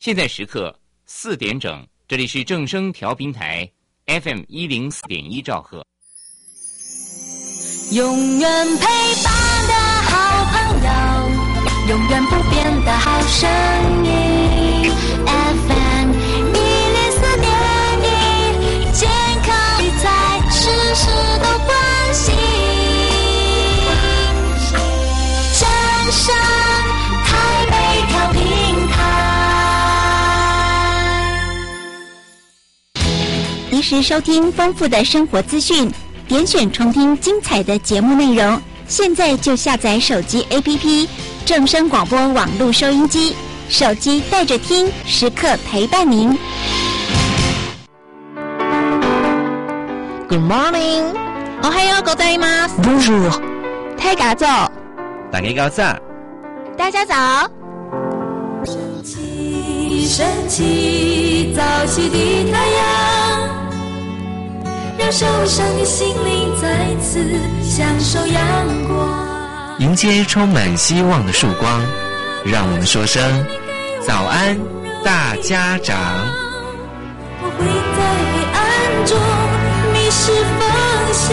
现在时刻4点整，这里是正声调频台 FM104.1兆赫。 永远陪伴的好朋友，永远不变的好声音 FM104.1，健康理财事事都关心，正声台北调频台。 及时收听丰富的生活资讯，点选重听精彩的节目内容，现在就下载手机 APP 正声广播网络收音机，手机带着听，时刻陪伴您。 Good morning， おはようございます。Bonjour， 太嘎早， 大家早上， 大家早。 升起，升起，早起的太阳，让受伤的心灵再次享受阳光， 迎接充满希望的曙光，让我们说声早安，大家长。 我会在黑暗中迷失方向，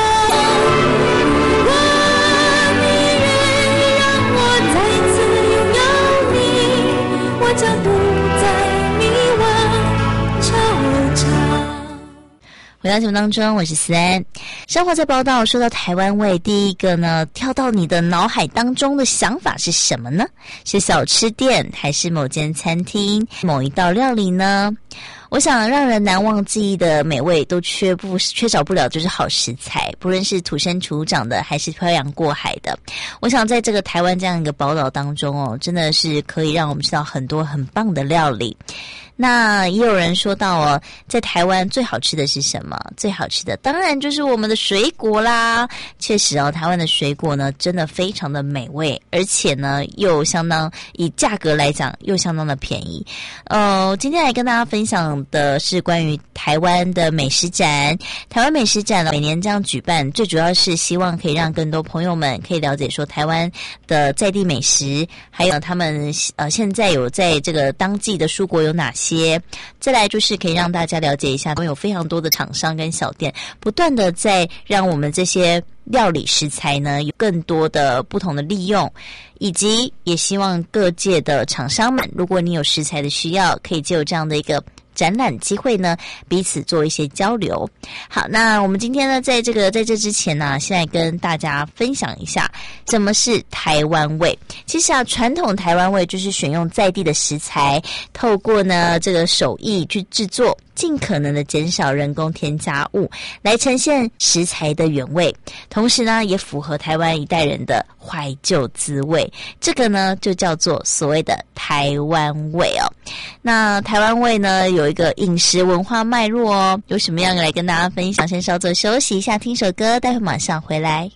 如果你愿意让我再次拥有你，我将不再迷惘惆怅。 回到节目当中，我是思安。生活在报道，说到台湾味，第一个呢，跳到你的脑海当中的想法是什么呢？是小吃店，还是某间餐厅、某一道料理呢？我想让人难忘记忆的美味都缺少不了就是好食材，不论是土生土长的还是漂洋过海的。我想在这个台湾这样一个宝岛当中哦，真的是可以让我们吃到很多很棒的料理。那也有人说到哦，在台湾最好吃的是什么？最好吃的当然就是我们的水果啦。确实哦，台湾的水果呢真的非常的美味，而且呢又相当以价格来讲又相当的便宜。今天来跟大家分享的是关于台湾的美食展。台湾美食展呢每年这样举办，最主要是希望可以让更多朋友们可以了解说台湾的在地美食，还有他们现在有在这个当季的蔬果有哪些。再来就是可以让大家了解一下，有非常多的厂商跟小店不断的在让我们这些料理食材呢有更多的不同的利用，以及也希望各界的厂商们，如果你有食材的需要，可以借由这样的一个展览机会呢，彼此做一些交流。好，那我们今天呢，在这之前呢，现在跟大家分享一下什么是台湾味。其实啊，传统台湾味就是选用在地的食材，透过呢这个手艺去制作，尽可能的减少人工添加物，来呈现食材的原味，同时呢也符合台湾一代人的怀旧滋味。这个呢就叫做所谓的台湾味哦。那台湾味呢有一个饮食文化脉络哦，有什么样来跟大家分享？先稍作休息一下，听首歌，待会马上回来。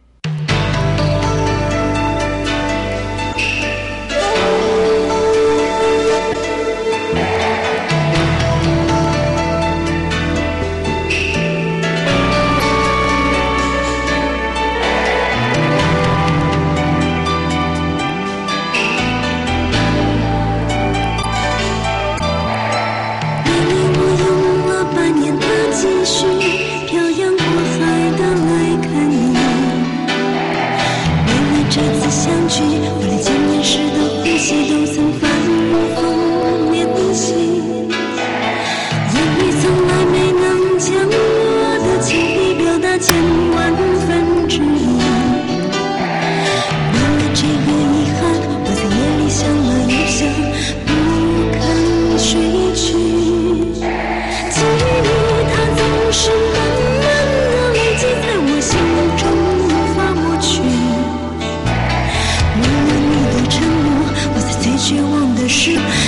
绝望的是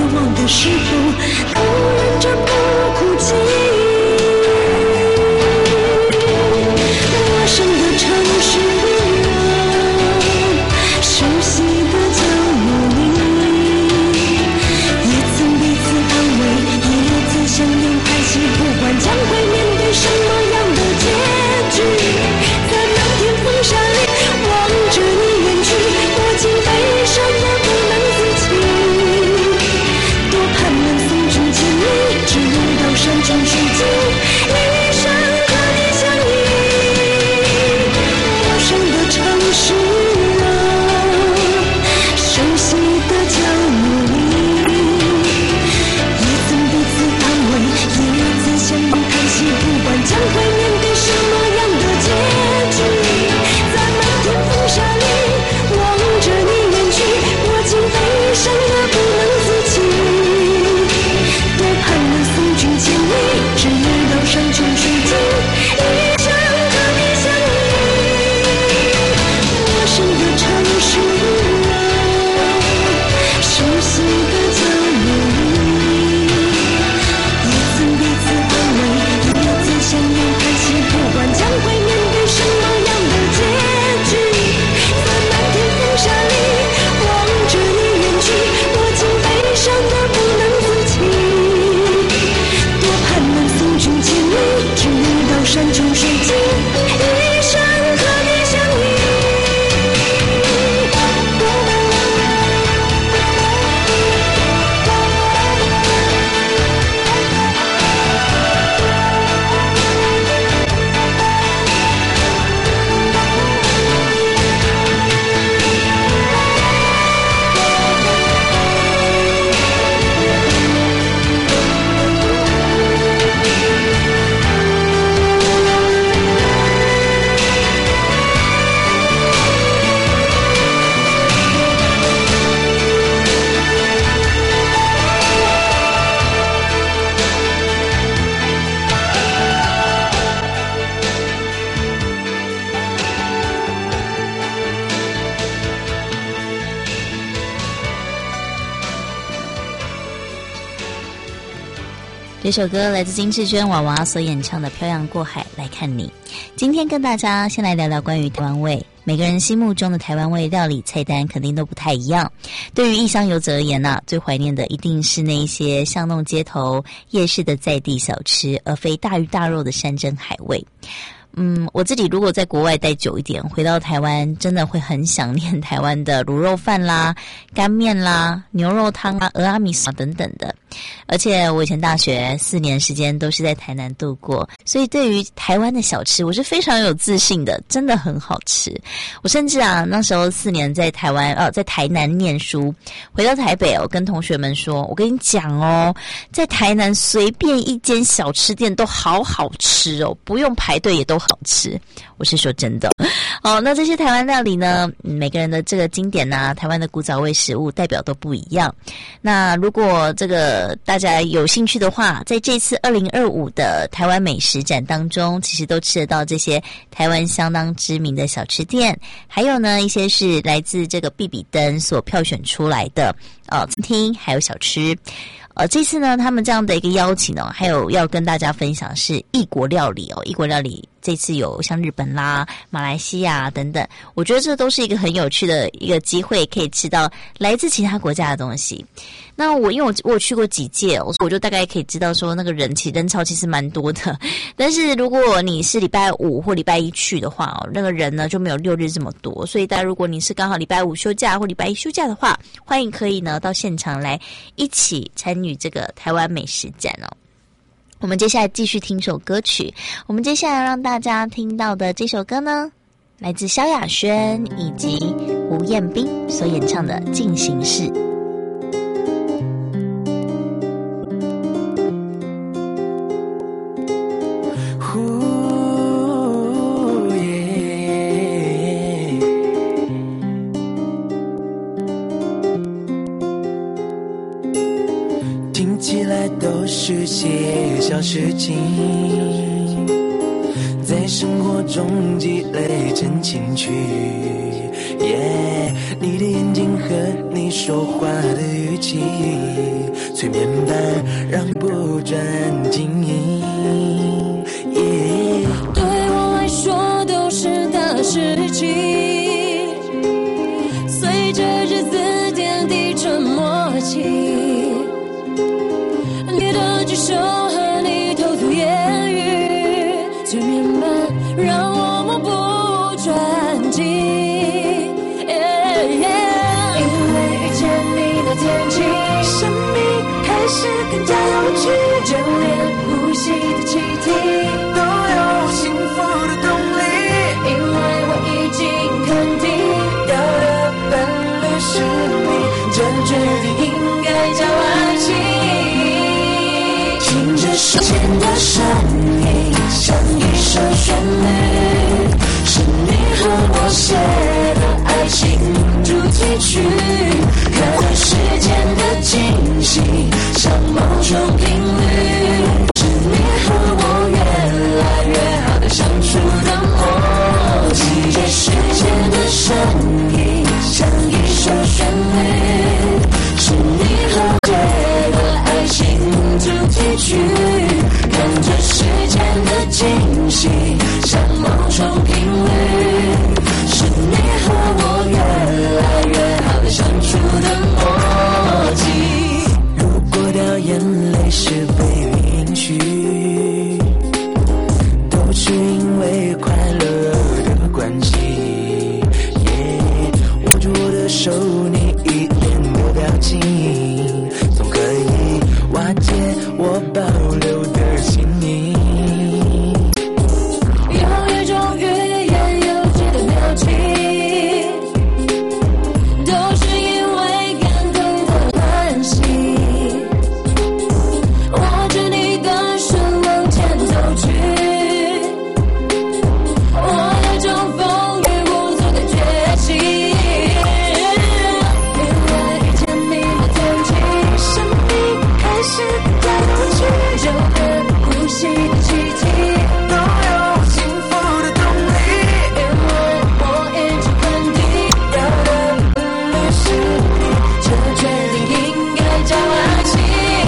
望的时候，都忍着不哭泣。陌生的城市啊，熟悉的角落里，也曾彼此安慰，也曾相拥叹息，不管将会面对什么样的结局，在漫天风沙里望着你远去，我竟悲伤得不能自己，多盼能送君千里，直到山穷水尽，一生和你相依。陌生的城市啊，熟悉的角落里，也曾彼此安慰，也曾相拥叹息，不管将会面对什么样的结局，在漫天风沙里望着你远去，我竟悲伤得不能自己，多盼能送君千里，直到山穷水尽，一生和你相依。陌生的城市啊，熟悉的角落里，也曾彼此安慰，也曾相拥叹息，不管将会面对什么样的结局，在漫天风沙里望着你远去，我竟悲伤得不能自己，多盼能送君千里，直到山穷水尽，一生和你相依。 这首歌来自金志娟娃娃所演唱的《漂洋过海来看你》。今天跟大家先来聊聊关于台湾味。每个人心目中的台湾味料理菜单肯定都不太一样。对于异乡游子而言啊，最怀念的一定是那一些巷弄街头夜市的在地小吃，而非大鱼大肉的山珍海味。我自己如果在国外待久一点，回到台湾真的会很想念台湾的卤肉饭啦、干面啦、牛肉汤啊、蚵仔米线等等的。而且我以前大学4年时间都是在台南度过，所以对于台湾的小吃我是非常有自信的，真的很好吃。我甚至那时候4年在台湾在台南念书，回到台北跟同学们说，我跟你讲在台南随便一间小吃店都好好吃不用排队也都好吃。我是说真的。那这些台湾料理呢，每个人的这个经典台湾的古早味食物代表都不一样。那如果这个大家有兴趣的话，在这次2025的台湾美食展当中，其实都吃得到这些台湾相当知名的小吃店，还有呢一些是来自这个必比登所票选出来的餐厅还有小吃。这次呢他们这样的一个邀请还有要跟大家分享是异国料理异国料理这次有像日本啦、马来西亚等等，我觉得这都是一个很有趣的一个机会，可以吃到来自其他国家的东西。那因为我有去过几届我就大概可以知道说那个人潮其实蛮多的。但是如果你是礼拜5或礼拜1去的话那个人呢就没有6日这么多，所以大家如果你是刚好礼拜5休假或礼拜1休假的话，欢迎可以呢到现场来一起参与这个台湾美食展我们接下来继续听首歌曲，我们接下来让大家听到的这首歌呢，来自萧亚轩以及吴彦斌所演唱的《进行式》。 听起来都是些小事情，在生活中积累成情趣， 你的眼睛和你说话的语气，催眠般让你不专精。 对我来说都是大事情，随着日子点滴成默契。你的举手和你偷偷言语，催眠般让我目不转睛。因为遇见你那天起，生命开始更加有趣，就连呼吸的气体都有幸福的动力， 因为我已经肯定要的伴侣是你， 这决定应该叫爱情。听着手牵的声音，像一首旋律，是你和我写的爱情主题曲，看着时间的惊喜，像某种频率，是你和我越来越好的相处的默契。这时间的声音像一首旋律，是你和我写的爱情主题曲，看着时间的惊喜，像某种频率，是你和我越来越好的相处的默契。 如果掉眼泪是被允许，都是因为快乐的关系。握住我的手，你一脸的表情，总可以瓦解我保留的心意。 有一种欲言又止的表情，都是因为感动的关系。握着你的手往前走去，我有种风雨无阻的决心。因为遇见你那天起，生命开始更加有趣，就连呼吸的气体都有幸福的动力， 因为我一直肯定要的伴侣是你，这决定应该叫爱情。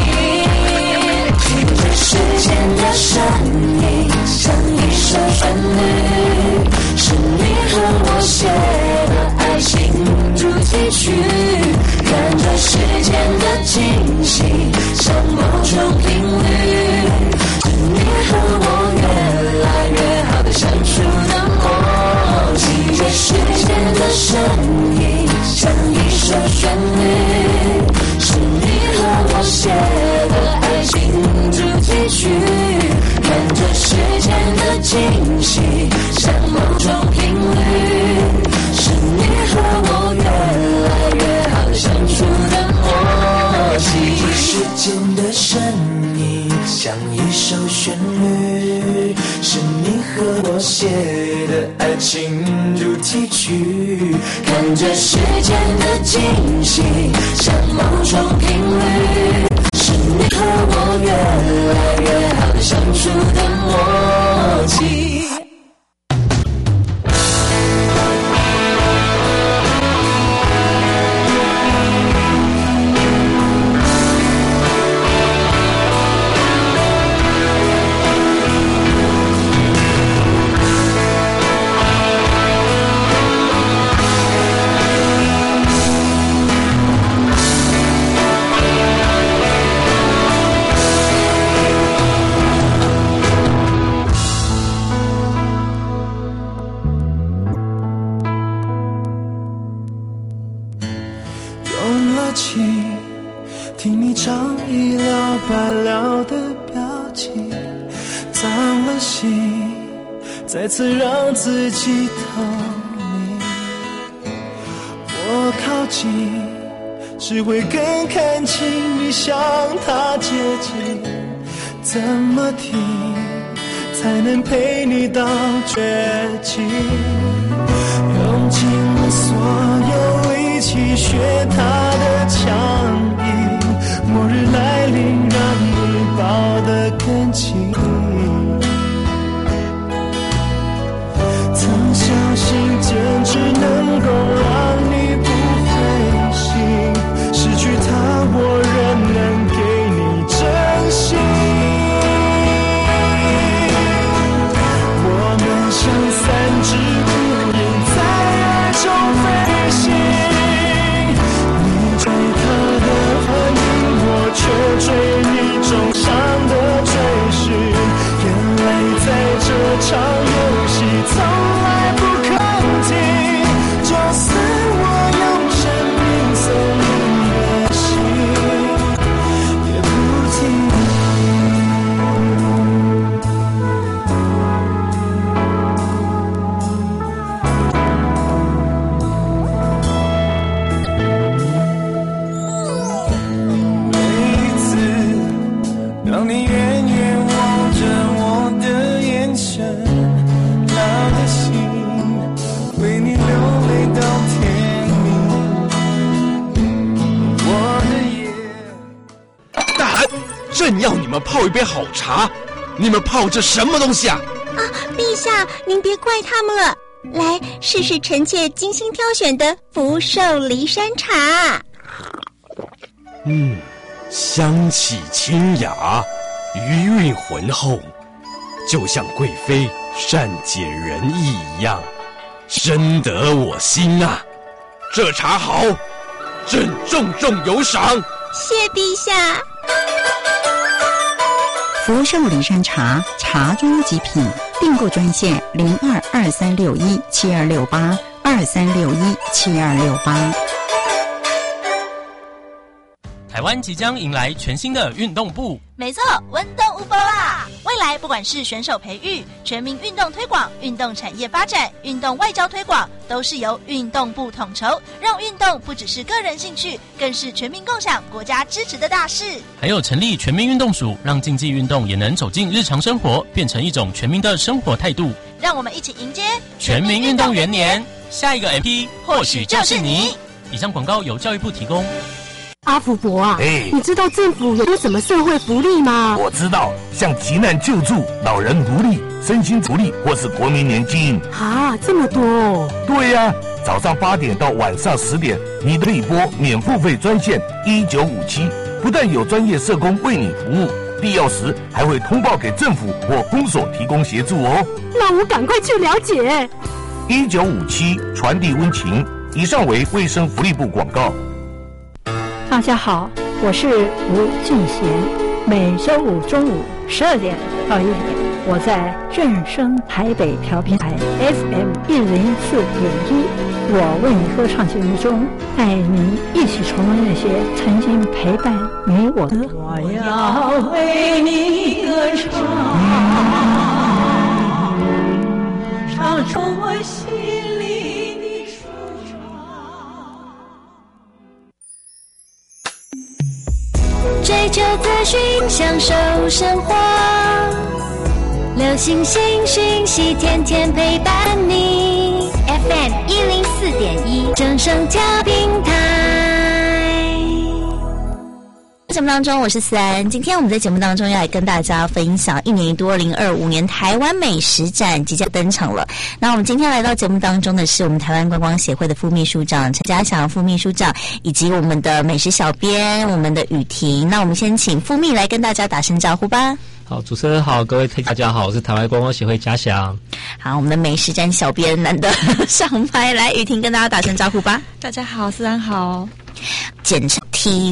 听着时间的声音，像一首旋律，是你和我写的爱情主题曲，看着时间的惊喜，像某种频率，是你和我越来越好的相处的默契。这时间的声音像一首旋律，是你和我写的爱情主题曲，看着时间的惊喜，像某种频率，是你和我越来越好的相处的默契。 时间的声音像一首旋律，是你和我写的爱情主题曲， 看着时间的惊喜，像某种频率，是你和我越来越好的相处的默契。 用了情，听你唱一了百了的表情，脏了心，再次让自己透明。我靠近，只会更看清你向他接近。怎么停，才能陪你到绝境？用尽了所有力气学他的强硬，末日来临，让你抱得更紧。曾相信坚持能够让你不让你远远望着我的眼神，老的心为你流泪到天明。我的夜大汗，朕要你们泡一杯好茶，你们泡这什么东西啊？ 陛下，您别怪他们了。来，试试臣妾精心挑选的福寿梨山茶。 香气清雅，余韵浑厚，就像贵妃善解人意一样，深得我心啊！这茶好，朕重重有赏。 谢陛下。 福寿梨山茶，茶中极品，订购专线0223617268，23617268。 台湾即将迎来全新的运动部， 没错，温动无波啦！未来不管是选手培育、全民运动推广、运动产业发展、运动外交推广，都是由运动部统筹，让运动不只是个人兴趣，更是全民共享、国家支持的大事。 还有成立全民运动署，让竞技运动也能走进日常生活，变成一种全民的生活态度。 让我们一起迎接全民运动元年，下一个 MP 或许就是你。以上广告由教育部提供。 阿福伯啊，你知道政府有什么社会福利吗？ 我知道，像急难救助、老人福利、身心福利或是国民年金。 啊，这么多哦！ 对呀，早上8点到晚上10点，你可以拨免付费专线1957，不但有专业社工为你服务，必要时还会通报给政府或公所提供协助哦。 那我赶快去了解。 1957传递温情。以上为卫生福利部广告。 大家好，我是吴俊贤。每周五中午12点到1点，我在正声台北调频台 FM 104.1，我为你歌唱节目中，带您一起重温那些曾经陪伴你我的。我要为你歌唱，唱出我心里的舒畅。 追求资讯，享受生活，流行新讯息，天天陪伴你。FM 104.1，正声调频台。 节目当中，我是思安。今天我们在节目当中要来跟大家分享1年一度2025年台湾美食展即将登场了。那我们今天来到节目当中的是我们台湾观光协会的副秘书长陈家祥副秘书长，以及我们的美食小编我们的雨婷。那我们先请副秘来跟大家打声招呼吧。 好，主持人好，各位大家好，我是台湾观光协会家祥。 好，我们的美食展小编难得上麦，来雨婷跟大家打声招呼吧。 大家好，思安好。 简称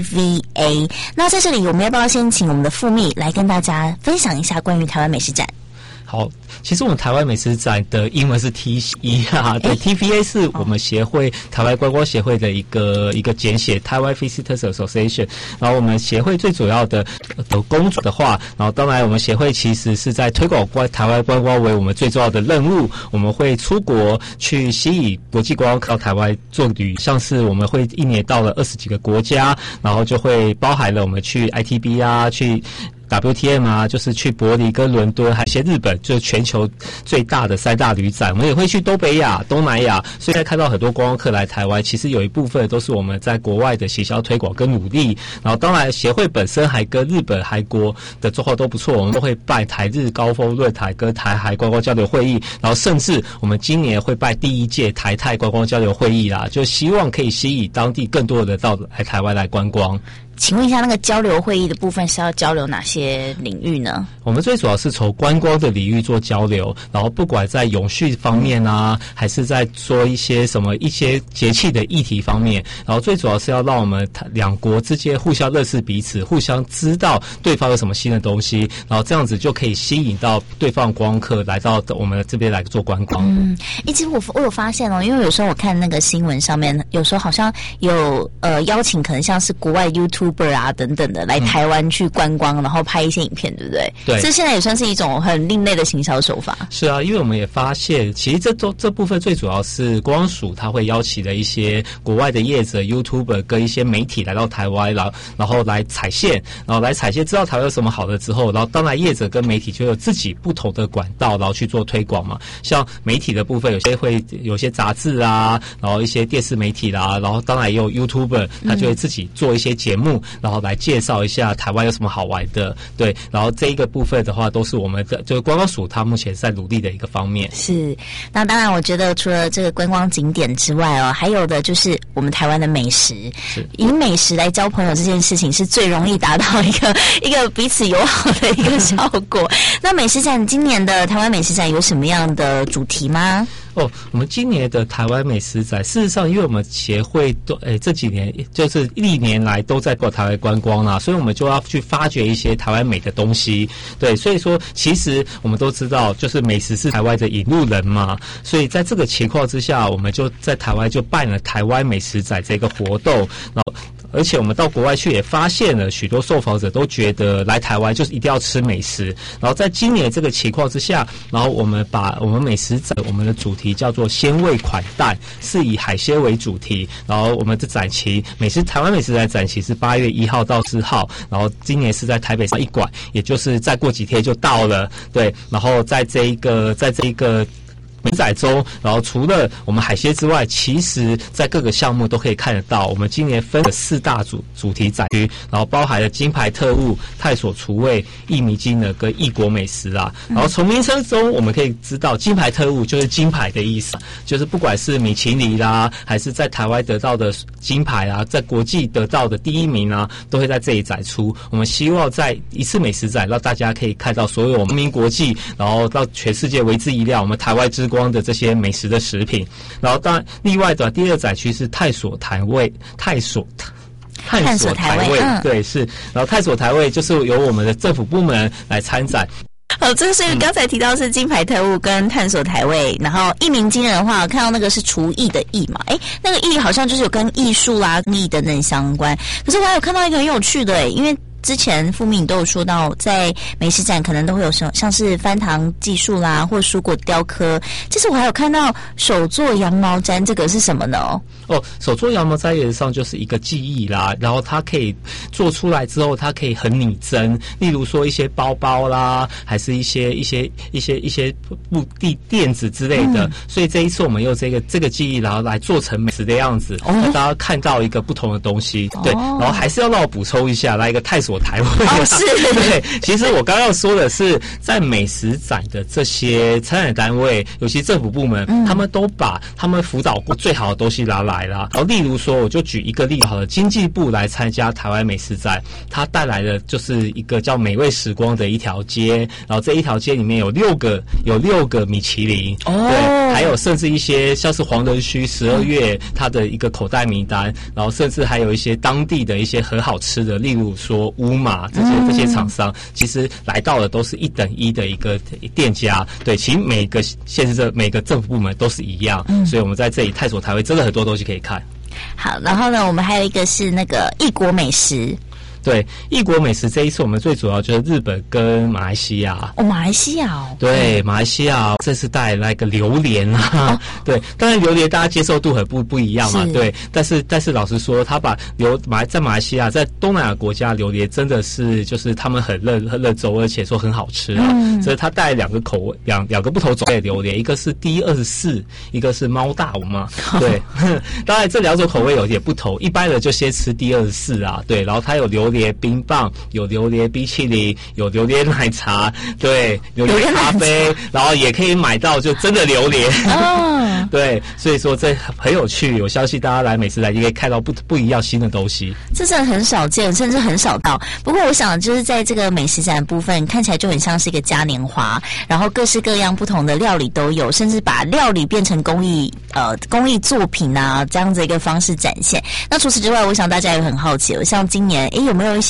TVA。 那在这里我们要不要先请我们的副秘来跟大家分享一下关于台湾美食展？ 好，其实我们台湾美食展的英文是 TC 啊，对 TVA 是我们协会台湾观光协会的一个简写，台湾 Visitors Association。然后我们协会最主要的工作的话，然后当然我们协会其实是在推广台湾观光为我们最重要的任务。我们会出国去吸引国际观光客到台湾做旅，像是我们会1年到了20几个国家，然后就会包含了我们去 ITB 啊，去WTM 啊，就是去柏林跟伦敦，还有一些日本，就是全球最大的3大旅展。我们也会去东北亚、东南亚，所以在看到很多观光客来台湾，其实有一部分都是我们在国外的行销推广跟努力。然后当然协会本身还跟日本、韩国的状况都不错，我们都会办台日高峰论坛跟台海观光交流会议，然后甚至我们今年会办第1届台泰观光交流会议啦，就希望可以吸引当地更多的人到来台湾来观光。 请问一下，那个交流会议的部分是要交流哪些领域呢？ 我们最主要是从观光的领域做交流，然后不管在永续方面啊，还是在说一些节气的议题方面，然后最主要是要让我们两国之间互相认识彼此，互相知道对方有什么新的东西，然后这样子就可以吸引到对方观光客来到我们这边来做观光。 其实我有发现哦，因为有时候我看那个新闻上面，有时候好像有邀请可能像是国外 YouTube YouTuber 啊等等的来台湾去观光，然后拍一些影片，对不对？ 对， 这现在也算是一种很另类的行销手法。 是啊，因为我们也发现，其实这部分最主要是观光署它会邀请的一些国外的业者、YouTuber 跟一些媒体来到台湾，然后来踩线，知道台湾有什么好的之后，然后当然业者跟媒体就有自己不同的管道，然后去做推广嘛。像媒体的部分，有些杂志啊，然后一些电视媒体啦，然后当然也有 YouTuber， 他就会自己做一些节目，然后来介绍一下台湾有什么好玩的。对，然后这一个部分的话，都是我们的就是观光署它目前在努力的一个方面。 是，那当然我觉得除了这个观光景点之外哦，还有的就是我们台湾的美食，以美食来交朋友这件事情是最容易达到一个彼此友好的一个效果。那美食展今年的台湾美食展有什么样的主题吗？ 我们今年的台湾美食展，事实上，因为我们协会这几年就是历年来都在台湾观光啦，所以我们就要去发掘一些台湾美的东西。对，所以说其实我们都知道，就是美食是台湾的引路人嘛，所以在这个情况之下，我们就在台湾就办了台湾美食展这个活动，然后。而且我们到国外去也发现了许多受访者都觉得来台湾就是一定要吃美食。然后在今年这个情况之下，然后我们把我们美食展我们的主题叫做鲜味款待，是以海鲜为主题。然后我们的展期台湾美食展展期是8月1号到4号，然后今年是在台北1馆，也就是再过几天就到了。对，然后在这一个美展中，然后除了我们海鲜之外，其实在各个项目都可以看得到。我们今年分了4大主题展区，然后包含了金牌特务、探索厨味、一米金的跟异国美食啊。然后从名称中我们可以知道，金牌特务就是金牌的意思，就是不管是米其林啦，还是在台湾得到的金牌啊，在国际得到的第1名啊，都会在这里展出。我们希望在一次美食展，让大家可以看到所有我们闻名国际，然后到全世界为之一亮，我们台湾之光的这些美食的食品。然后当然另外的第2展区是探索台味，对，是。然后探索台味就是由我们的政府部门来参展。 这个是刚才提到是金牌特务跟探索台味，然后一鸣惊人的话，看到那个是厨艺的艺嘛，那个艺好像就是有跟艺术啦、工艺等等相关。可是我还有看到一个很有趣的因为之前副秘都有说到，在美食展可能都会有像是翻糖技术啦，或蔬果雕刻。其实我还有看到手做羊毛毡，这个是什么呢？ 手做羊毛毡原则上就是一个技艺啦，然后它可以做出来之后，它可以很拟真。例如说一些包包啦，还是一些垫子之类的。所以这一次我们用这个技艺，然后来做成美食的样子，让大家看到一个不同的东西。对，然后还是要让我补充一下，来一个探索台味。 是。 对，其实我刚刚说的是，在美食展的这些参展单位，尤其政府部门，他们都把他们辅导过最好的东西拿来了。然后例如说，我就举一个例子好了，经济部来参加台湾美食展，它带来的就是一个叫美味时光的一条街，然后这一条街里面有六个米其林。对，还有甚至一些像是黄仁勋12月它的一个口袋名单，然后甚至还有一些当地的一些很好吃的，例如说乌马这些厂商，其实来到的都是1等1的一个店家。对，其实每个县市每个政府部门都是一样，所以我们在这里探索台湾真的很多东西可以看。 好，然后呢，我们还有一个是那个异国美食。 对，异国美食这一次我们最主要就是日本跟马来西亚。 马来西亚对，马来西亚这次带来一个榴莲啊。对，当然榴莲大家接受度很不一样嘛。对，但是老实说，他把在马来西亚，在东南亚国家榴莲真的是就是他们很热衷，而且说很好吃啊。所以他带2个口味，两个不同种类的榴莲，一个是D24，一个是猫大王嘛。对，当然这2种口味有点不同，一般人就先吃D24啊。对，然后它有榴莲冰棒，有榴莲冰淇淋，有榴莲奶茶，对，榴莲咖啡，然后也可以买到就真的榴莲。对，所以说这很有趣，我相信大家来美食展也可以看到不一样新的东西。 这真的很少见，甚至很少到。不过我想就是在这个美食展的部分，看起来就很像是一个嘉年华，然后各式各样不同的料理都有，甚至把料理变成工艺作品啊，这样子一个方式展现。那除此之外，我想大家也很好奇，像今年有没有一些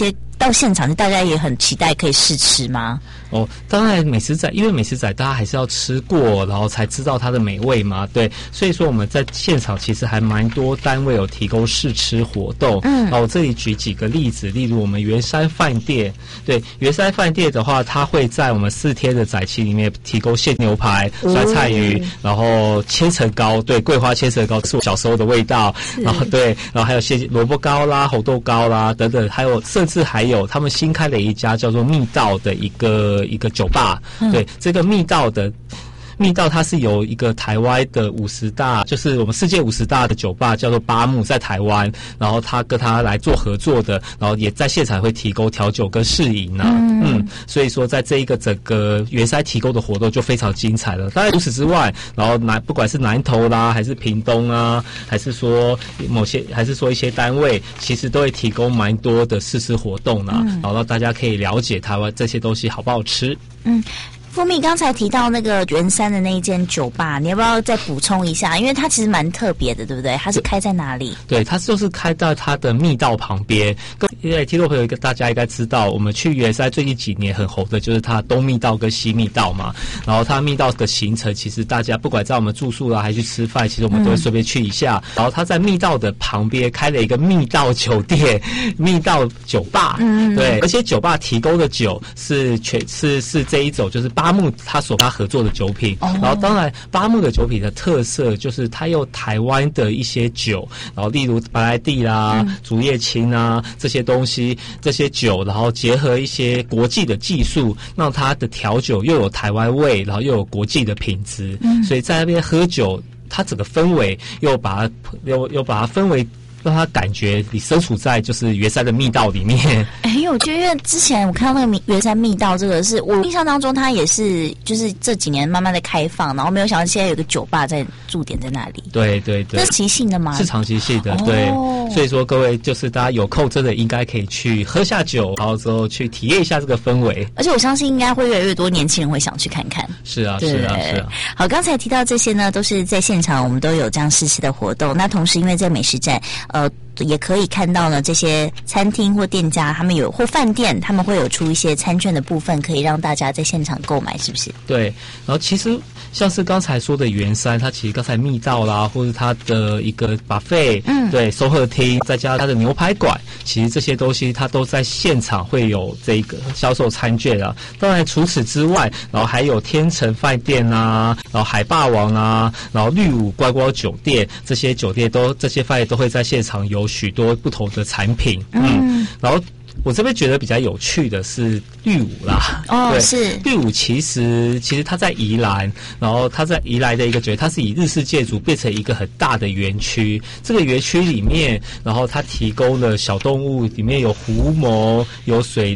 到现场，大家也很期待可以试吃吗？ 哦，当然美食仔，因为美食仔大家还是要吃过，然后才知道它的美味嘛，对，所以说我们在现场其实还蛮多单位有提供试吃活动。然后我这里举几个例子，例如我们圆山饭店，对，圆山饭店的话，它会在我们4天的仔期里面提供现牛排、酸菜鱼，然后千层糕，对，桂花千层糕是我小时候的味道，然后对，然后还有萝卜糕啦、红豆糕啦等等，还有甚至还有他们新开了一家叫做密道的一个酒吧，对，这个密道它是由一个台湾的50大，就是我们世界50大的酒吧叫做巴木，在台湾，然后他跟他来做合作的，然后也在现场会提供调酒跟试饮啊，所以说在这一个整个圆山提供的活动就非常精彩了。当然除此之外，然后不管是南投啦，还是屏东啊，还是说一些单位，其实都会提供蛮多的试吃活动啦，然后让大家可以了解台湾这些东西好不好吃。 富蜜刚才提到那个圆山的那一间酒吧，你要不要再补充一下？因为它其实蛮特别的，对不对？它是开在哪里？ 对，它就是开到它的密道旁边。听众朋友大家应该知道，我们去圆山最近几年很红的就是它东密道跟西密道嘛。然后它密道的行程，其实大家不管在我们住宿啦，还是去吃饭，其实我们都会顺便去一下。然后它在密道的旁边开了一个密道酒店、密道酒吧。对，而且酒吧提供的酒是这一种，就是巴木他合作的酒品，然后当然巴木的酒品的特色就是它有台湾的一些酒，然后例如白兰地啦、竹叶青啊这些东西，这些酒，然后结合一些国际的技术，让它的调酒又有台湾味，然后又有国际的品质，所以在那边喝酒，它整个氛围又把它氛围。让他感觉你身处在就是圆山的密道里面。 因为我觉得，因为之前我看到那个圆山密道，这个是我印象当中，它也是就是这几年慢慢的开放，然后没有想到现在有个酒吧在驻点在那里。 对对对， 这是即兴的吗？ 是长期性的，对。所以说各位就是大家有空真的应该可以去喝下酒，然后之后去体验一下这个氛围。 而且我相信应该会越来越多年轻人会想去看看。 是啊，是啊，是啊。 好，刚才提到这些呢，都是在现场我们都有这样试吃的活动。那同时因为在美食展，也可以看到呢，这些餐厅或店家他们或饭店，他们会有出一些餐券的部分，可以让大家在现场购买，是不是？ 对。然后其实像是刚才说的圆山，它其实刚才密道啦，或者它的一个 buffet，对，收贺厅，再加它的牛排馆，其实这些东西它都在现场会有这个销售餐券啊。当然除此之外，然后还有天成饭店啊，然后海霸王啊，然后绿舞观光酒店，这些饭店都会在现场有许多不同的产品，然后我这边觉得比较有趣的是绿舞啦， 对，是绿舞其实它在宜兰，然后它在宜兰的一个酒店，它是以日式建筑变成一个很大的园区。这个园区里面，然后它提供了小动物，里面有狐獴，有水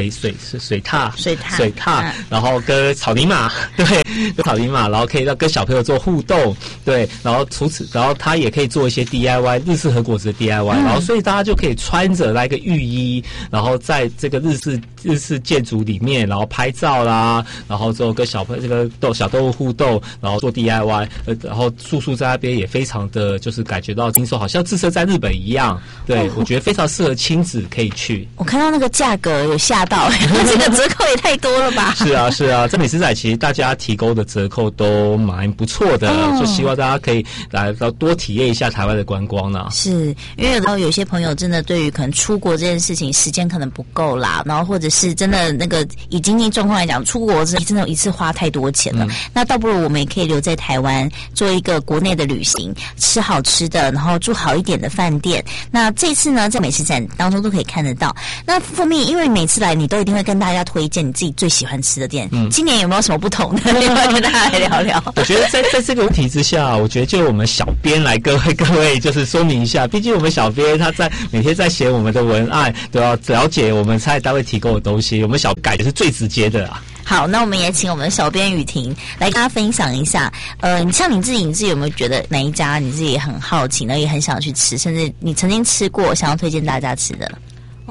獭，然后跟草泥马，对，草泥马，然后可以跟小朋友做互动，对，然后然后它也可以做一些 DIY 日式和果子的 DIY，然后所以大家就可以穿着那个浴衣，然后在这个日式建筑里面，然后拍照啦，然后之后跟小动物互动，然后做 DIY， 然后住宿在那边也非常的就是感觉到轻松，好像置身在日本一样。对，我觉得非常适合亲子可以去。 我看到那个价格有吓到，这个折扣也太多了吧？ 是啊，是啊，这美食仔其实大家提供的折扣都蛮不错的，就希望大家可以来到多体验一下台湾的观光呢。 是因为有些朋友真的对于可能出国这件事情时间可能不够啦，然后或者是真的那个以经济状况来讲，出国真的一次花太多钱了，那倒不如我们也可以留在台湾做一个国内的旅行，吃好吃的，然后住好一点的饭店。那这次呢，在美食展当中都可以看得到。那富蜜，因为每次来你都一定会跟大家推荐你自己最喜欢吃的店，今年有没有什么不同的？要不要跟大家来聊聊？ 我觉得在这个问题之下，我觉得就我们小编来各位就是说明一下，毕竟我们小编他每天在写我们的文案，都要了解我们菜单位提供的东西，我们小改的是最直接的啊。 好，那我们也请我们的小编雨婷来跟大家分享一下。像你自己有没有觉得哪一家你自己也很好奇呢，也很想去吃，甚至你曾经吃过，想要推荐大家吃的？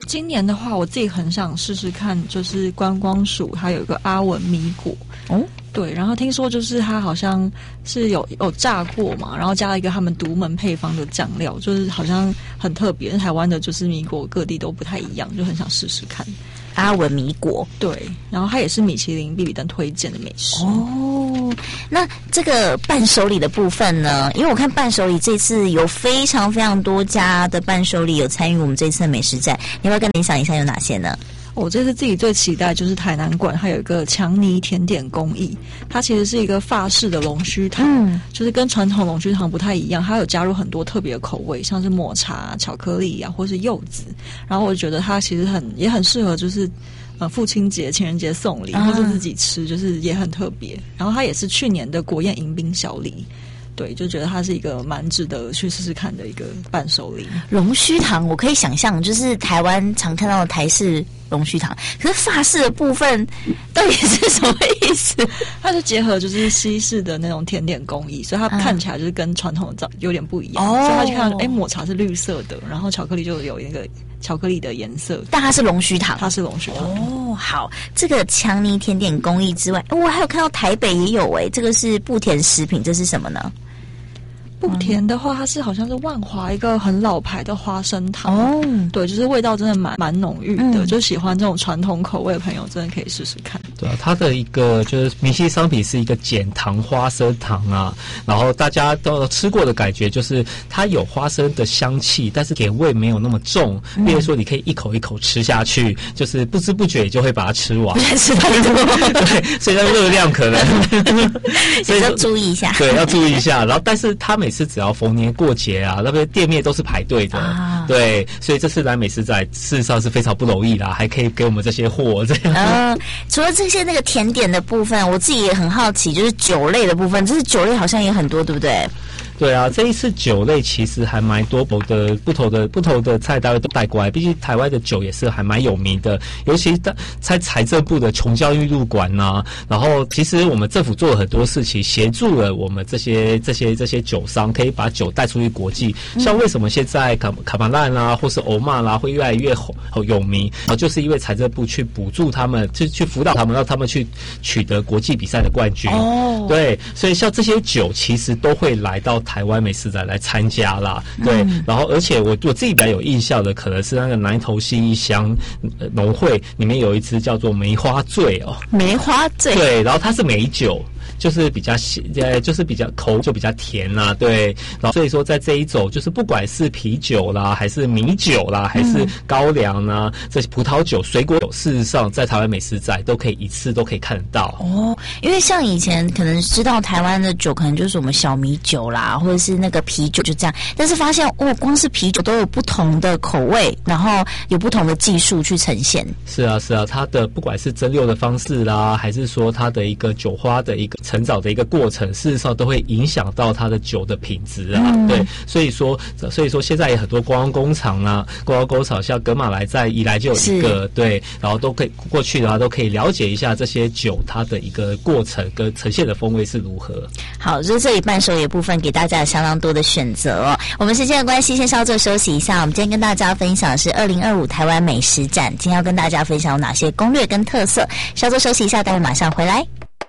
今年的话，我自己很想试试看，就是观光署它有一个阿文米果哦，对，然后听说就是它好像是有炸过嘛，然后加了一个他们独门配方的酱料，就是好像很特别。台湾的就是米果各地都不太一样，就很想试试看。 阿文米果， 对，然后它也是米其林必比登推荐的美食哦。那这个伴手礼的部分呢？因为我看伴手礼这次有非常非常多家的伴手礼有参与我们这次的美食展，你要不要跟分享一下有哪些呢？ 我这次自己最期待就是台南馆，它有一个强尼甜点工艺，它其实是一个法式的龙须糖，就是跟传统龙须糖不太一样，它有加入很多特别的口味，像是抹茶、巧克力啊，或是柚子。然后我觉得它其实也很适合，就是父亲节、情人节送礼，或者自己吃，就是也很特别。然后它也是去年的国宴迎宾小礼。对，就觉得它是一个蛮值得去试试看的一个伴手礼。 龙须糖，我可以想象，就是台湾常看到的台式龙须糖，可是法式的部分到底是什么意思？ 它是结合就是西式的那种甜点工艺，所以它看起来就是跟传统的有点不一样。所以它去看，抹茶是绿色的，然后巧克力就有一个巧克力的颜色， 但它是龙须糖， 它是龙须糖。 哦，好，这个强尼甜点工艺之外，我还有看到台北也有这个是不甜食品，这是什么呢？ 不甜的话，它是好像是万华一个很老牌的花生糖哦，对，就是味道真的蛮浓郁的，就喜欢这种传统口味的朋友真的可以试试看。 对啊，它的一个就是明星商品是一个减糖花生糖啊，然后大家都吃过的感觉就是它有花生的香气，但是甜味没有那么重，例如说你可以一口一口吃下去，就是不知不觉就会把它吃完， 吃太多， 对，所以它热量可能， 所以要注意一下， 对，要注意一下。然后，但是它每次只要逢年过节啊，那边店面都是排队的，对，所以这次来美食展事实上是非常不容易啦，还可以给我们这些货这样。 除了这些那个甜点的部分，我自己也很好奇，就是酒类的部分，这是酒类好像也很多，对不对？ 对啊，这一次酒类其实还蛮多的，不同的菜单位都带过来。毕竟台湾的酒也是还蛮有名的，尤其在财政部的琼浆玉露馆呐。然后其实我们政府做了很多事情，协助了我们这些酒商，可以把酒带出去国际。像为什么现在卡马烂啦，或是欧玛啦，会越来越有名，就是因为财政部去补助他们，去辅导他们，让他们去取得国际比赛的冠军。哦，对，所以像这些酒其实都会来到台湾美食展来参加啦，对，然后而且我自己比较有印象的，可能是那个南投信义乡农会里面有一支叫做梅花醉哦， 梅花醉， 对，然后它是梅酒。就是比较就是比较口就比较甜啦，对，然后所以说在这一种就是不管是啤酒啦，还是米酒啦，还是高粱啦，这些葡萄酒、水果酒，事实上在台湾美食展都可以一次都可以看得到哦。因为像以前可能知道台湾的酒，可能就是我们小米酒啦，或者是那个啤酒就这样，但是发现光是啤酒都有不同的口味，然后有不同的技术去呈现。 是啊，它的不管是蒸馏的方式啦，还是说它的一个酒花的一个成长的一个过程，事实上都会影响到它的酒的品质啊。对，所以说现在有很多观光工厂啊，观光工厂像葛玛莱在宜兰就有一个，对，然后都可以过去的话都可以了解一下这些酒它的一个过程跟呈现的风味是如何。 好，就是这里伴手礼部分给大家有相当多的选择哦。我们时间的关系，先稍作休息一下。我们今天跟大家分享的是2025台湾美食展，今天要跟大家分享有哪些攻略跟特色。稍作休息一下，待会马上回来。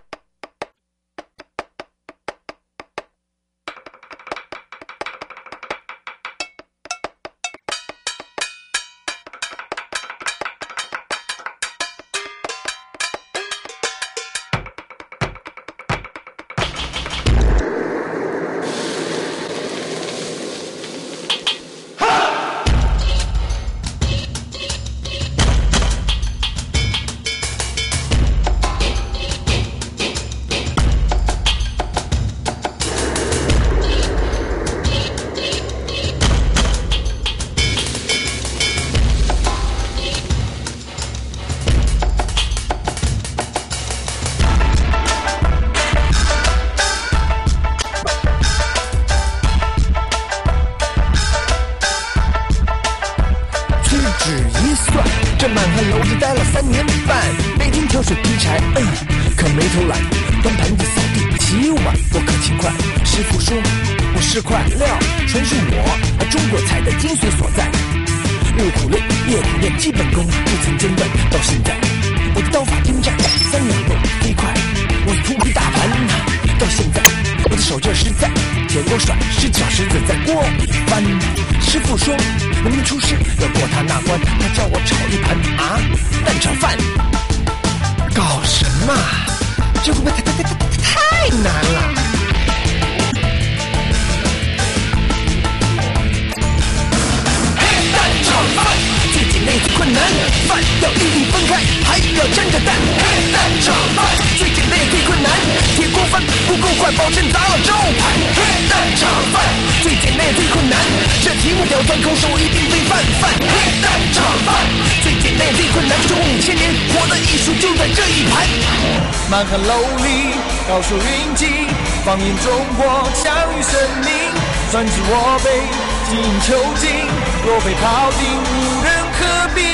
可没偷懒，端盘子、扫地、洗碗，我可勤快。师傅说，不是块料，全是我中国菜的精髓所在。 日苦练，夜苦练，基本功不曾间断。到现在，我的刀法精湛，3秒内飞快，我突破大盘。到现在，我的手劲实在，铁锅甩，10小时子在锅里翻。师傅说，能不能出师要过他那关，他叫我炒一盘蛋炒饭。搞什么？这会不会太难了？最简单最困难，饭要粒粒分开，还要沾着蛋。黑蛋炒饭最简单也最困难，铁锅翻不够快，保证砸了招牌。黑蛋炒饭最简单也最困难，这题目刁钻口手一定被泛泛。黑蛋炒饭最简单也最困难，中5000年活的艺术就在这一盘。 满汉楼里高手云集，放眼中国强于生命，专治我辈精益求精，若被庖丁无人可比。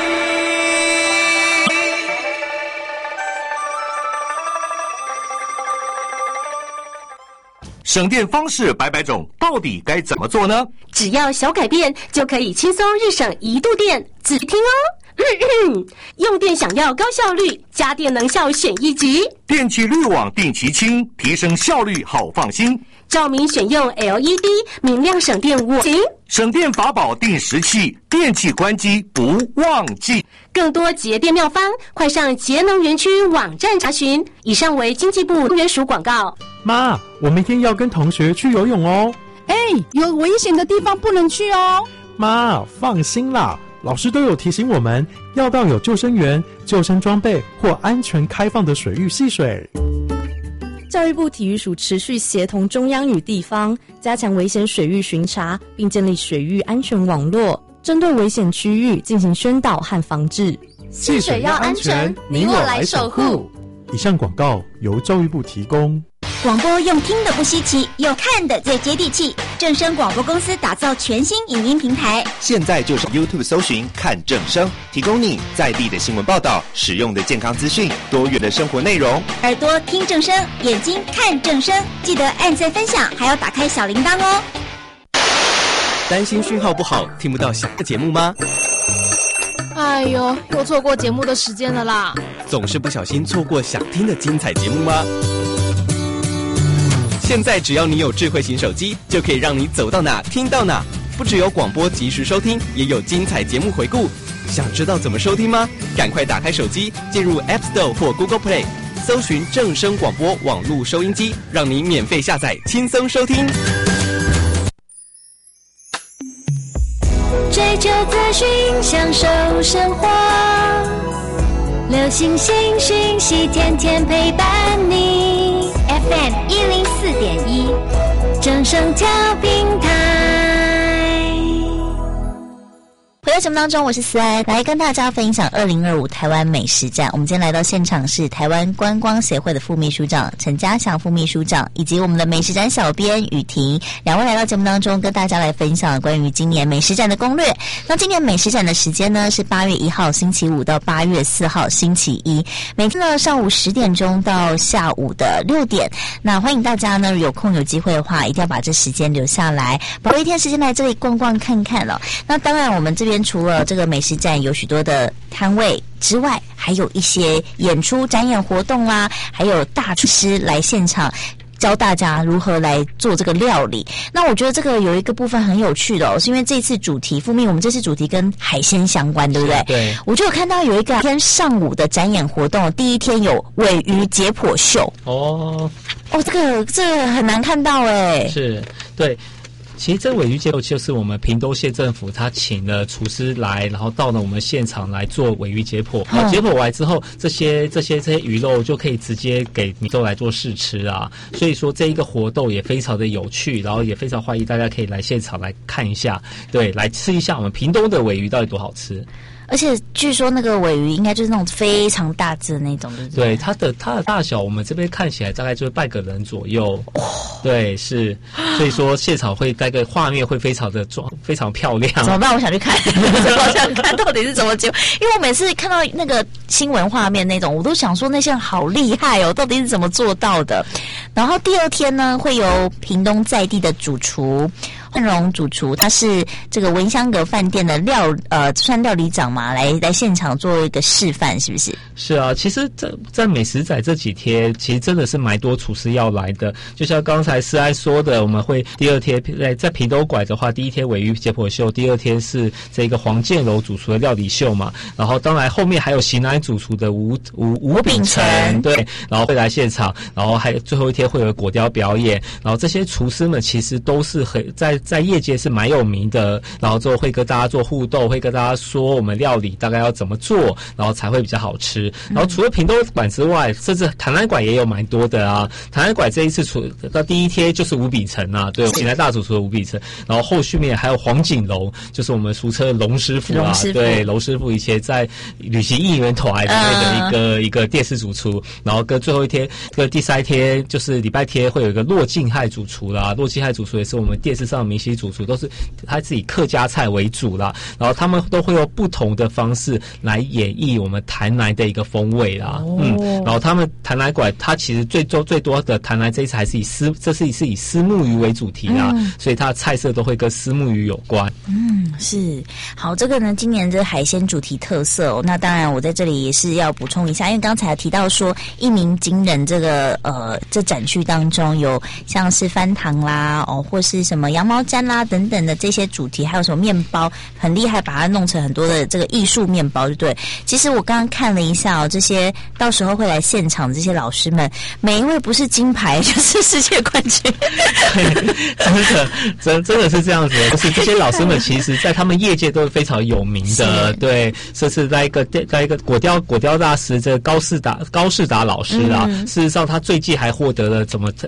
省电方式百百种，到底该怎么做呢？ 只要小改变，就可以轻松日省1度电。仔细听哦。用电想要高效率，家电能效选1级。 电器滤网定期清，提升效率好放心。 照明选用 LED， 明亮省电我行。 省电法宝定时器，电器关机不忘记。 更多节电妙方，快上节能园区网站查询。以上为经济部能源署广告。 妈，我明天要跟同学去游泳哦。 有危险的地方不能去哦。 妈，放心啦，老师都有提醒我们要到有救生员、救生装备或安全开放的水域戏水。 教育部体育署持续协同中央与地方，加强危险水域巡查，并建立水域安全网络，针对危险区域进行宣导和防治。 戏水要安全，你我来守护。以上广告由教育部提供。 广播用听的不稀奇，有看的最接地气。正声广播公司打造全新影音平台， 现在就上 YouTube 搜寻看正声，提供你在地的新闻报道、实用的健康资讯、多元的生活内容。 耳朵听正声，眼睛看正声，记得按赞分享，还要打开小铃铛哦。 担心讯号不好，听不到想的节目吗？ 哎呦，又错过节目的时间了啦！ 总是不小心错过想听的精彩节目吗？现在只要你有智慧型手机，就可以让你走到哪听到哪。不只有广播及时收听，也有精彩节目回顾。想知道怎么收听吗？赶快打开手机，进入 App Store 或 Google Play， 搜寻正声广播网络收音机，让你免费下载，轻松收听。 追求资讯，享受生活，流行新讯息，天天陪伴你。FM 104.1，正声调频台。 回到节目当中，我是思安，来跟大家分享2025台湾美食展。我们今天来到现场是台湾观光协会的副秘书长陈家祥副秘书长，以及我们的美食展小编雨婷，两位来到节目当中，跟大家来分享关于今年美食展的攻略。那今年美食展的时间呢是8月1号星期五到8月4号星期一，每天呢上午10点钟到下午的6点。那欢迎大家呢有空有机会的话，一定要把这时间留下来，把握一天时间来这里逛逛看看了。那当然，我们这边除了这个美食展有许多的摊位之外，还有一些演出、展演活动啦，还有大厨师来现场教大家如何来做这个料理。那我觉得这个有一个部分很有趣的哦，是因为这次主题副秘，我们这次主题跟海鲜相关，对不对？ 对。 我就有看到有一个天上午的展演活动，第一天有鲔鱼解剖秀。哦，这个很难看到哎。 是，对。其实这鲔鱼解剖就是我们屏东县政府他请了厨师来，然后到了我们现场来做鲔鱼解剖。解剖完之后，这些鱼肉就可以直接给民众来做试吃啊。所以说这一个活动也非常的有趣，然后也非常欢迎大家可以来现场来看一下，对，来吃一下我们屏东的鲔鱼到底多好吃。 而且据说那个鲔鱼应该就是那种非常大只的那种，对不对？ 对，它的大小，我们这边看起来大概就是半个人左右。对，是，所以说现场会那个画面会非常漂亮。 怎么办？我想去看，我想看到底是怎么解，因为我每次看到那个新闻画面那种，我都想说那些人好厉害哦，到底是怎么做到的？然后第二天呢，会由屏东在地的主厨焕荣主厨，他是这个文香阁饭店的算料理长嘛，来现场做一个示范，是不是？ 是啊，其实在美食仔这几天，其实真的是蛮多厨师要来的。就像刚才思安说的，我们会第二天在屏东馆的话，第一天鲔鱼解剖秀，第二天是这个黄建柔主厨的料理秀嘛。然后当然后面还有邢南主厨的吴秉承，对，然后会来现场，然后还有最后一天会有果雕表演。然后这些厨师们其实都是在业界是蛮有名的，然后之后会跟大家做互动，会跟大家说我们料理大概要怎么做，然后才会比较好吃。然后除了屏东馆之外，甚至台南馆也有蛮多的啊。台南馆这一次到第一天就是吴秉承啊，对，邢南大主厨的吴秉承，然后后续面还有黄景龙，就是我们俗称的龙师傅啊，对，龙师傅以前在旅行应援团里面的一个电视主厨，然后跟最后一天跟第三天就是礼拜天会有一个骆敬亥主厨啦，骆敬亥主厨也是我们电视上的明星主厨，都是他自己客家菜为主啦，然后他们都会用不同的方式来演绎我们台南的一个风味啦，然后他们台南馆它其实最多的台南这一次还是以虱目鱼为主题啦，所以它的菜色都会跟虱目鱼有关。 是好，这个呢，今年这海鲜主题特色哦，那当然我在这里也是要补充一下，因为刚才提到说一鸣惊人这个这展区当中有像是翻糖啦或是什么羊毛毡啦等等的这些主题，还有什么面包很厉害，把它弄成很多的这个艺术面包，对不对？其实我刚刚看了一下这些到时候会来现场的这些老师们，每一位不是金牌就是世界冠军。真的是这样子的，就是这些老师们其实在他们业界都是非常有名的，对，这是在一个果雕大师这个高世达老师啊，事实上他最近还获得了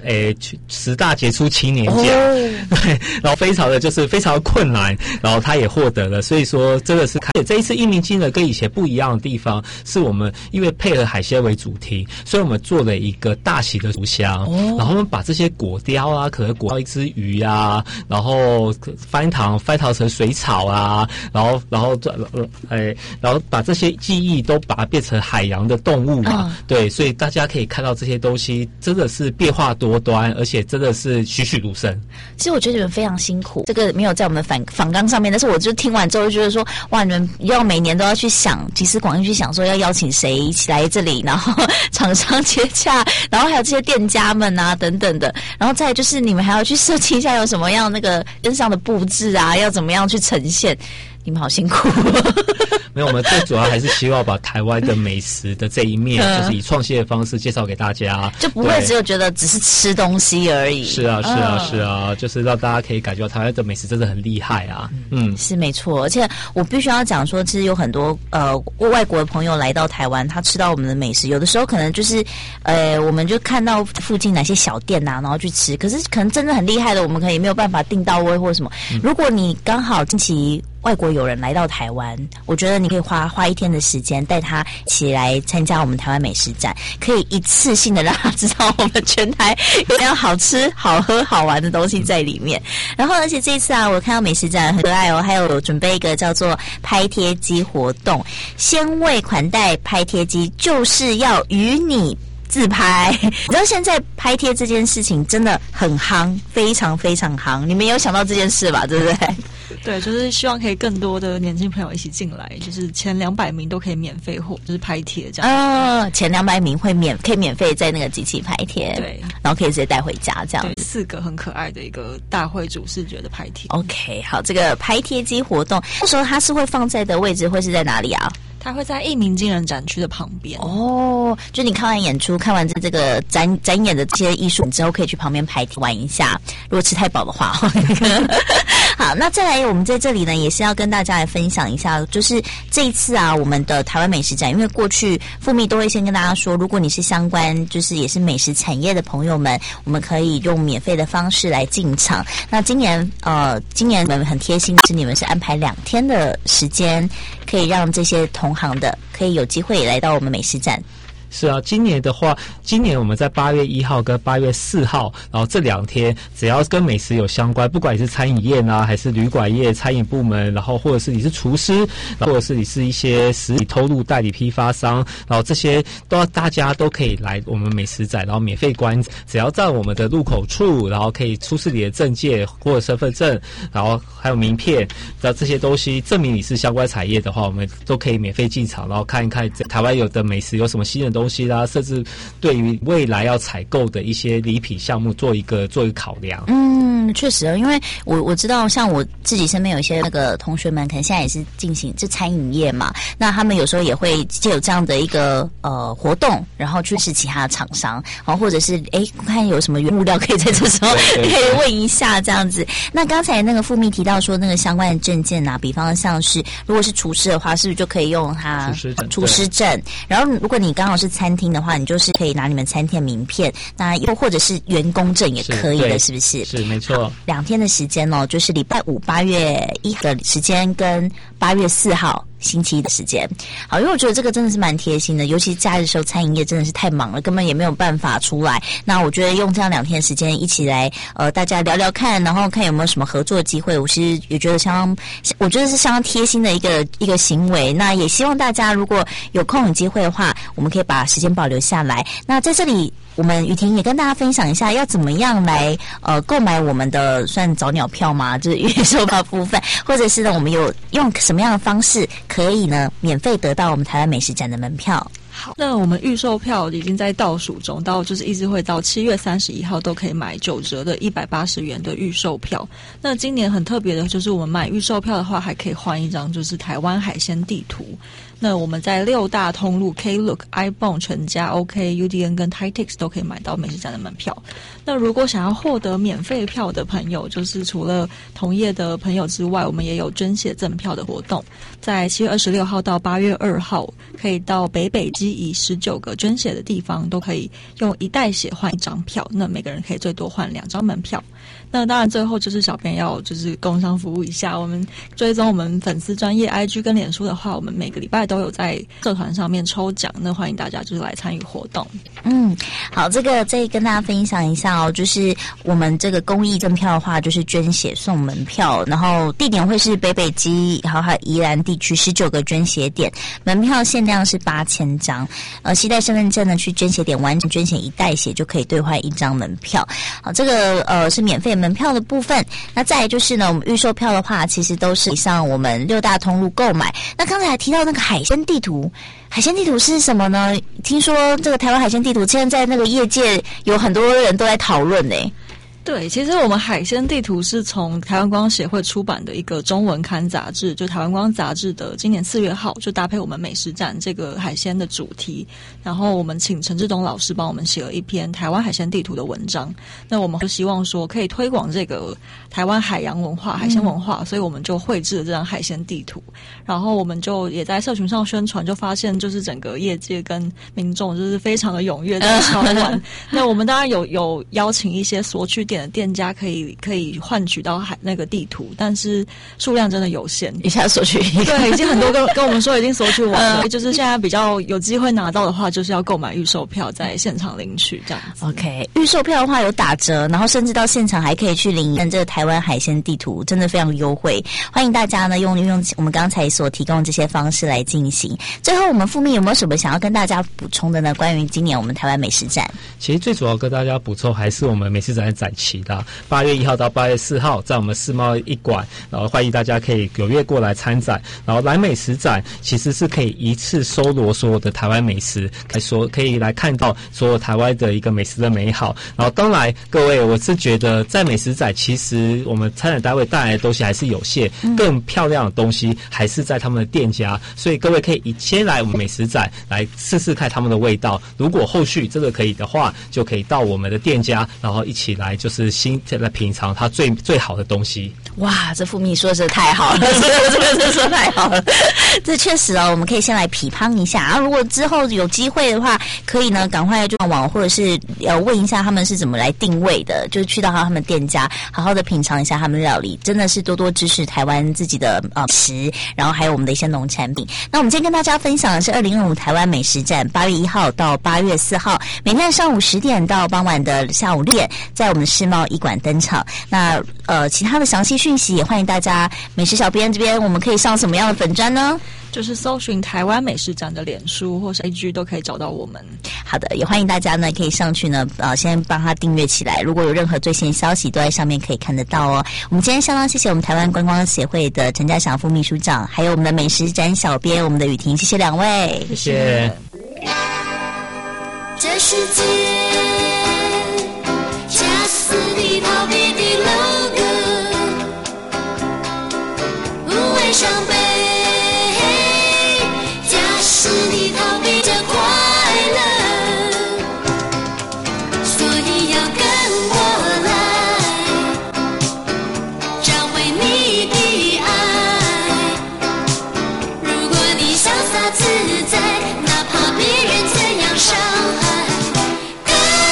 10大杰出青年奖，对，然后非常的困难，然后他也获得了，所以说真的是这一次一鸣惊人跟以前不一样的地方，是我们因为配合海鲜为主题，所以我们做了一个大型的竹箱，然后我们把这些果雕啊，可能果雕一只鱼啊，然后翻糖成水草啊，然后把这些记忆都把它变成海洋的动物嘛，对，所以大家可以看到这些东西真的是变化多端，而且真的是栩栩如生。其实我觉得你们非常辛苦，这个没有在我们访纲上面，但是我就听完之后就觉得说，哇，你们要每年都要去想集思广益，去想说要邀请谁一起来这里，然后厂商接洽，然后还有这些店家们啊等等的，然后再来就是你们还要去设计一下有什么样那个跟上的布置啊，要怎么样去呈现。你们好辛苦。没有，我们最主要还是希望把台湾的美食的这一面，就是以创新的方式介绍给大家，就不会只有觉得只是吃东西而已。是啊，就是让大家可以感觉到台湾的美食真的很厉害啊。是没错，而且我必须要讲说，其实有很多外国的朋友来到台湾，他吃到我们的美食，有的时候可能就是我们就看到附近哪些小店啊，然后去吃，可是可能真的很厉害的，我们可能也没有办法订到位或者什么。如果你刚好近期外国友人来到台湾，我觉得你可以花一天的时间带他一起来参加我们台湾美食展，可以一次性的让他知道我们全台有这样好吃、好喝、好玩的东西在里面。然后，而且这一次啊，我看到美食展很可爱哦，还有准备一个叫做拍贴机活动，鲜味款待拍贴机，就是要与你自拍。你知道现在拍贴这件事情真的很夯，非常非常夯。你们有想到这件事吧？对不对？ 对，就是希望可以更多的年轻朋友一起进来，就是前200名都可以免费或就是拍贴这样。前200名可以免费在那个机器拍贴，对，然后可以直接带回家这样子。4个很可爱的一个大会主视觉的拍贴。OK， 好，这个拍贴机活动，那时候它是会放在的位置会是在哪里啊？它会在一鸣惊人展区的旁边哦，就你看完演出，看完这个展演的这些艺术之后，可以去旁边拍玩一下。如果吃太饱的话，好，那再来，我们在这里呢，也是要跟大家来分享一下，就是这一次啊，我们的台湾美食展，因为过去富密都会先跟大家说，如果你是相关，就是也是美食产业的朋友们，我们可以用免费的方式来进场。那今年我们很贴心，是你们是安排2天的时间，可以让这些同行的可以有机会来到我们美食展。 是啊，今年我们在8月1号跟8月4号，然后这2天只要跟美食有相关，不管你是餐饮业啊，还是旅馆业、餐饮部门，然后或者是你是厨师，或者是你是一些实体通路代理批发商，然后这些大家都可以来我们美食展，然后免费观，只要在我们的入口处，然后可以出示你的证件或者身份证，然后还有名片，然后这些东西证明你是相关产业的话，我们都可以免费进场，然后看一看台湾有的美食有什么新的东西啦，甚至对于未来要采购的一些礼品项目做一个考量。 确实，因为我知道，像我自己身边有一些那个同学们，可能现在也是进行这餐饮业嘛，那他们有时候也会借有这样的一个活动，然后去试其他的厂商，或者是看有什么原物料可以在这时候可以问一下这样子。那刚才那个副秘提到说那个相关的证件啊，比方像是如果是厨师的话，是不是就可以用他厨师证？然后如果你刚好是餐厅的话，你就是可以拿你们餐厅的名片，那又或者是员工证也可以的，是不是？ 是没错。 2天的时间哦，就是礼拜5 8月1的时间跟8月4号星期一的时间。好，因为我觉得这个真的是蛮贴心的，尤其假日的时候餐饮业真的是太忙了，根本也没有办法出来。那我觉得用这样2天的时间一起来大家聊聊看，然后看有没有什么合作的机会，我是也觉得我觉得是相当贴心的一个行为。那也希望大家如果有空有机会的话，我们可以把时间保留下来。那在这里我们雨婷也跟大家分享一下要怎么样来购买我们的算早鸟票吗？就是预售票部分，或者是呢我们有用什么样的方式可以呢免费得到我们台湾美食展的门票？ 好，那我们预售票已经在倒数中，就是一直会到7月31号都可以买9折的180元的预售票。那今年很特别的就是我们买预售票的话，还可以换一张就是台湾海鲜地图。那我们在6大通路 Klook、iBon、全家、OK、UDN 跟 Titix 都可以买到美食展的门票。那如果想要获得免费票的朋友，就是除了同业的朋友之外，我们也有捐血赠票的活动。在7月26号到8月2号，可以到北基以19个捐血的地方，都可以用1袋血换1张票。那每个人可以最多换2张门票。那当然最后就是小编要就是工商服务一下，我们追踪我们粉丝专页 IG 跟脸书的话，我们每个礼拜都有在社团上面抽奖，那欢迎大家就是来参与活动。 好，这个再跟大家分享一下哦，就是我们这个公益赠票的话，就是捐血送门票，然后地点会是北基，然后还有宜兰地区19个捐血点，门票限量是8000张，携带身份证呢去捐血点完成捐血1袋血就可以兑换1张门票。好，这个是免费门票的部分。那再来就是呢，我们预售票的话，其实都是上我们6大通路购买。那刚才还提到那个海鲜地图，海鲜地图是什么呢？听说这个台湾海鲜地图现在在那个业界有很多人都在讨论呢。 对，其实我们海鲜地图是从台湾观光协会出版的一个中文刊杂志，就台湾观光杂志的今年4月号，就搭配我们美食展这个海鲜的主题，然后我们请陈志东老师帮我们写了一篇台湾海鲜地图的文章。那我们就希望说可以推广这个台湾海洋文化、海鲜文化，所以我们就绘制了这张海鲜地图，然后我们就也在社群上宣传，就发现就是整个业界跟民众就是非常的踊跃在敲碗。那我们当然有邀请一些索取点的店家可以换取到那个地图，但是数量真的有限， 一下索取对，已经很多跟我们说已经索取完了，就是现在比较有机会拿到的话，就是要购买预售票在现场领取这样子。 OK， 预售票的话有打折，然后甚至到现场还可以去领这个台湾海鲜地图，真的非常优惠，欢迎大家呢用我们刚才所提供的这些方式来进行。最后我们副秘有没有什么想要跟大家补充的呢？关于今年我们台湾美食展， 其实最主要跟大家补充还是我们美食展的展期的，8月1号到8月4号在我们世贸1馆，然后欢迎大家可以有约过来参展。然后来美食展其实是可以一次搜罗所有的台湾美食，可以来看到所有台湾的一个美食的美好。然后当然各位，我是觉得在美食展其实我们参展单位带来的东西还是有限，更漂亮的东西还是在他们的店家，所以各位可以先来我们美食展来试试看他们的味道，如果后续这个可以的话，就可以到我们的店家，然后一起来就是就是心在品尝它最好的东西。 哇，这副秘说的是太好了，这说太好了。这确实哦，我们可以先来批判一下啊。如果之后有机会的话，可以呢赶快就上网，或者是问一下他们是怎么来定位的，就是去到他们店家，好好的品尝一下他们料理，真的是多多支持台湾自己的食，然后还有我们的一些农产品。那我们今天跟大家分享的是2025台湾美食展，8月1号到8月4号，每天上午10点到傍晚的下午6点，在我们的世贸一馆登场。那其他的详细讯息也欢迎大家，美食小编这边我们可以上什么样的粉专呢？ 就是搜寻台湾美食展的脸书或是 IG 都可以找到我们。 好的，也欢迎大家呢可以上去呢先帮他订阅起来，如果有任何最新消息都在上面可以看得到哦。我们今天相当谢谢我们台湾观光协会的陈家祥副秘书长，还有我们的美食展小编我们的雨婷，谢谢两位， 谢谢。 这世界假死你逃避的 logo， 无畏伤悲，假使你逃避着快乐，所以要跟我来找回你的爱。如果你潇洒自在，哪怕别人怎样伤害，跟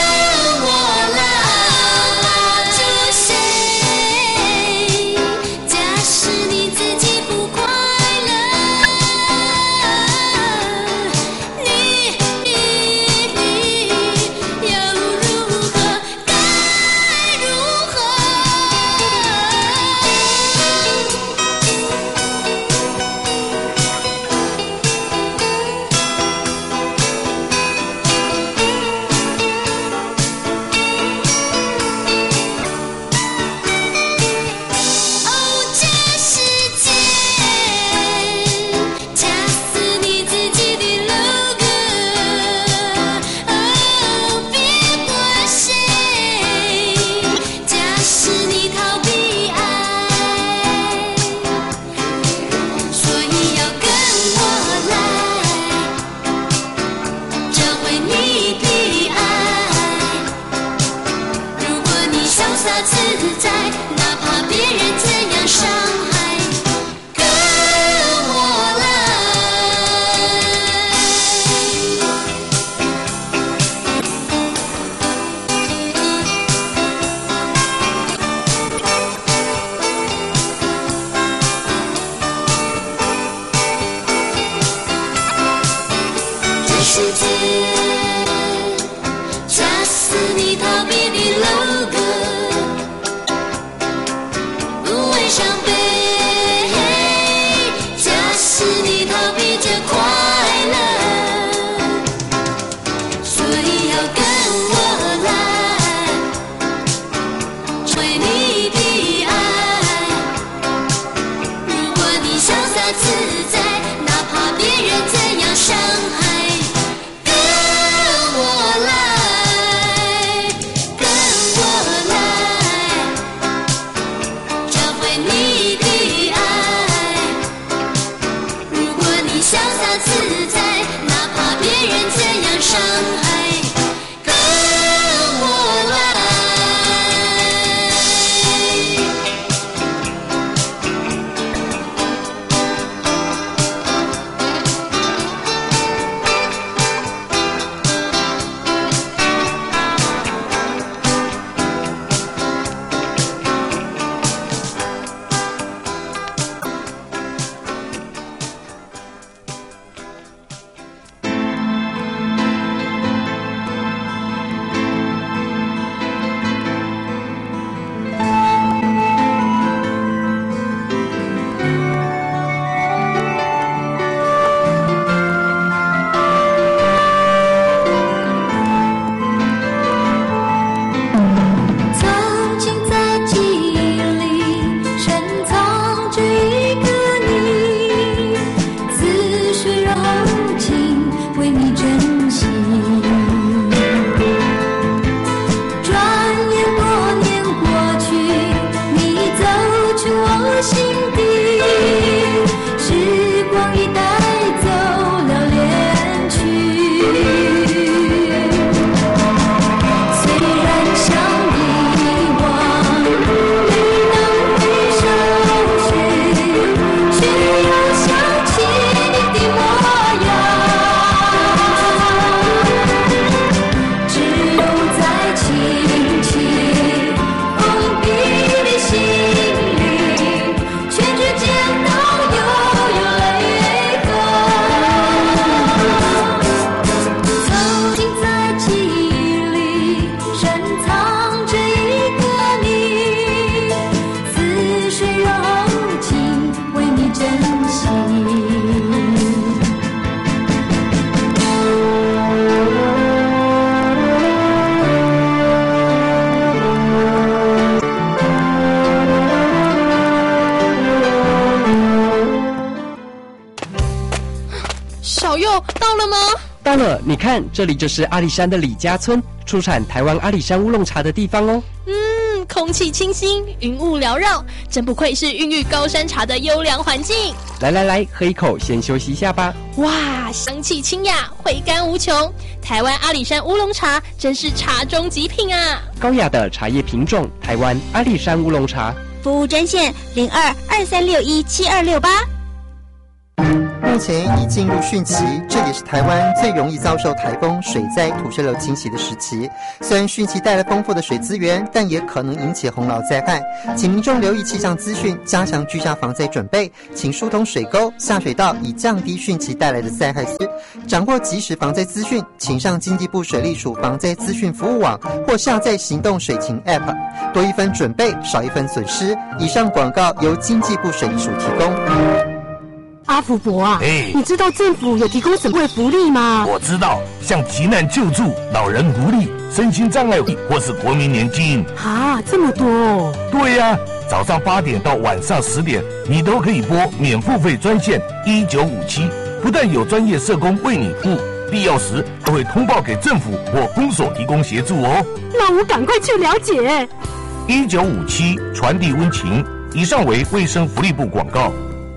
了吗？ 到了，你看，这里就是阿里山的李家村，出产台湾阿里山乌龙茶的地方哦。 空气清新，云雾缭绕，真不愧是孕育高山茶的优良环境。 来，喝一口，先休息一下吧。 哇，香气清雅，回甘无穷。台湾阿里山乌龙茶真是茶中极品啊！ 高雅的茶叶品种，台湾阿里山乌龙茶。 服务专线02-2361-7268。 目前已进入汛期，这也是台湾最容易遭受台风、水灾、土石流侵袭的时期。虽然汛期带来丰富的水资源，但也可能引起洪涝灾害，请民众留意气象资讯，加强居家防灾准备，请疏通水沟、下水道，以降低汛期带来的灾害。掌握即时防灾资讯，请上经济部水利署防灾资讯服务网或下载行动水情 App， 多一分准备，少一分损失。以上广告由经济部水利署提供。 阿福伯啊，你知道政府有提供什么福利吗？ 我知道，像急难救助、老人福利、身心障碍或是国民年金。 啊，这么多哦！ 对呀，早上8点到晚上10点，你都可以拨免付费专线1957，不但有专业社工为你服务，必要时还会通报给政府或公所提供协助哦。 那我赶快去了解。 1957传递温情。以上为卫生福利部广告。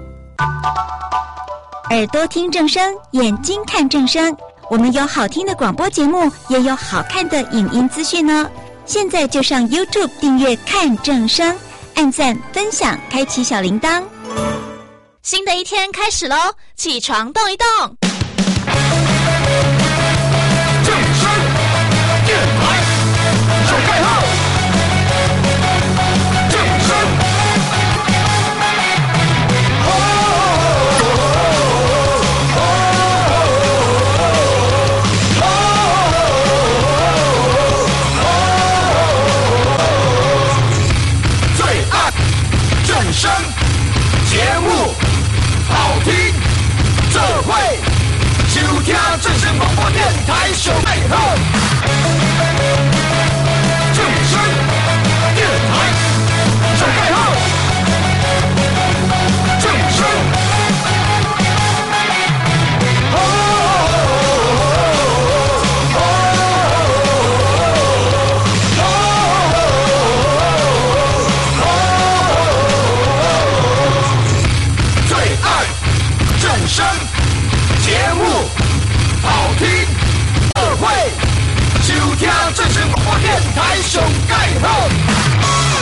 耳朵听正声，眼睛看正声。我们有好听的广播节目，也有好看的影音资讯哦。现在就上 YouTube 订阅看正声，按赞、分享，开启小铃铛。 新的一天开始喽，起床动一动。